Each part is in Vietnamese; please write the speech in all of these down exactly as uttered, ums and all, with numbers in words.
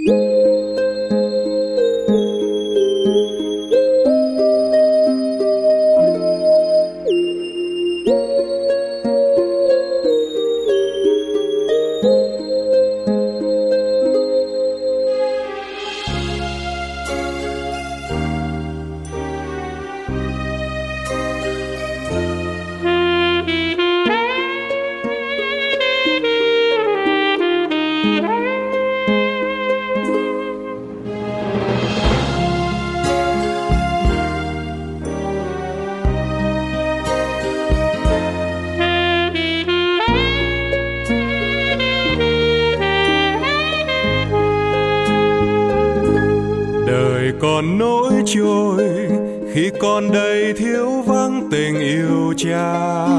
Còn nỗi trôi khi con đây thiếu vắng tình yêu cha,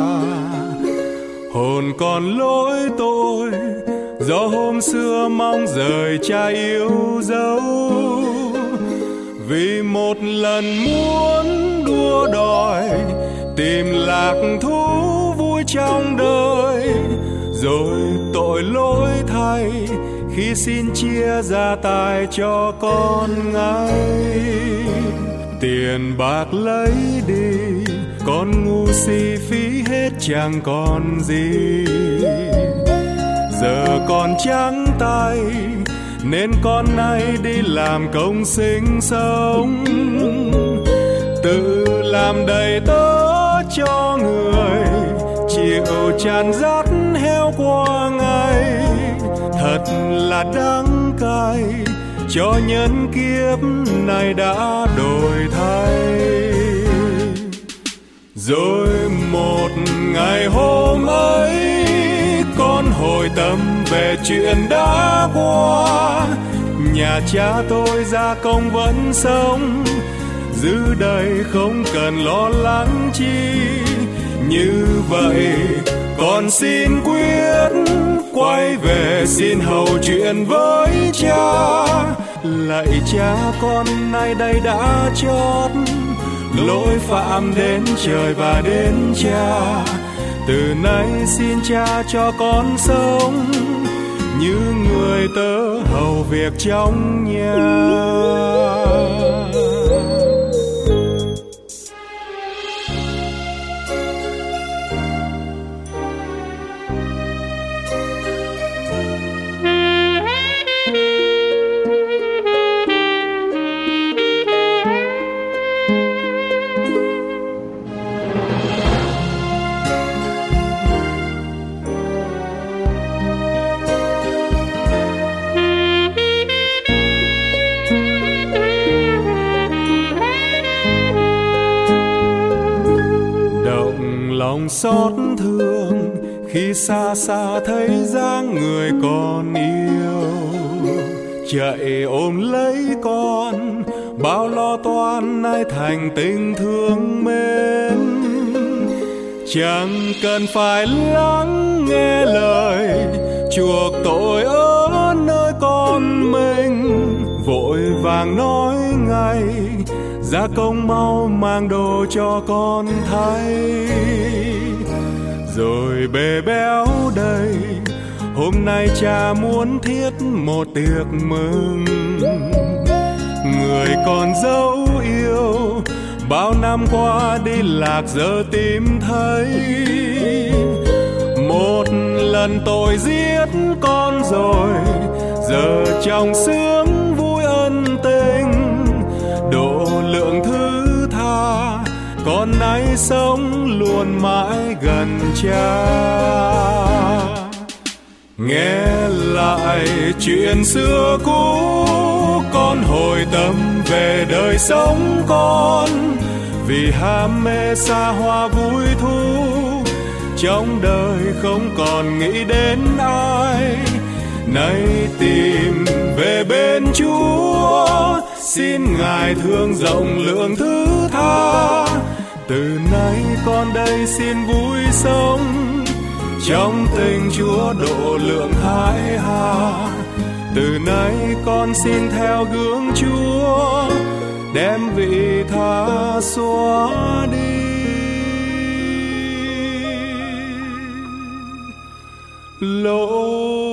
hồn còn lỗi tôi do hôm xưa mong rời cha yêu dấu. Vì một lần muốn đua đòi tìm lạc thú vui trong đời, rồi tội lỗi thay khi xin chia gia tài cho con ngay. Tiền bạc lấy đi, con ngu si phí hết chẳng còn gì. Giờ con trắng tay nên con nay đi làm công sinh sống, tự làm đầy tớ cho người, chịu chăn dắt heo qua ngày. Thật là đắng cay cho nhân kiếp này đã đổi thay. Rồi một ngày hôm ấy con hồi tâm về chuyện đã qua, nhà cha tôi gia công vẫn sống, giữ đời không cần lo lắng chi. Như vậy con xin quyết quay về xin hầu chuyện với cha. Lạy cha, con nay đây đã chót lỗi phạm đến trời và đến cha. Từ nay xin cha cho con sống như người tớ hầu việc trong nhà. Lòng xót thương khi xa xa thấy dáng người con yêu, chạy ôm lấy con bao lo toan nay thành tình thương mến. Chẳng cần phải lắng nghe lời chuộc tội ở nơi con mình, vội vàng nói ngay gia công mau mang đồ cho con thay. Rồi bề béo đây hôm nay cha muốn thiết một tiệc mừng. Người con dấu yêu bao năm qua đi lạc giờ tìm thấy. Một lần tội giết con rồi, giờ trong sướng vui ân tình. Độ lượng thứ tha con nay sống luôn mãi gần cha. Nghe lại chuyện xưa cũ, con hồi tâm về đời sống con. Vì ham mê xa hoa vui thú, trong đời không còn nghĩ đến ai. Nay tìm về bên Chúa, xin Ngài thương rộng lượng thứ tha. Từ nay con đây xin vui sống, trong tình Chúa độ lượng hãi hà. Từ nay con xin theo gương Chúa, đem vị tha xóa đi lỗi.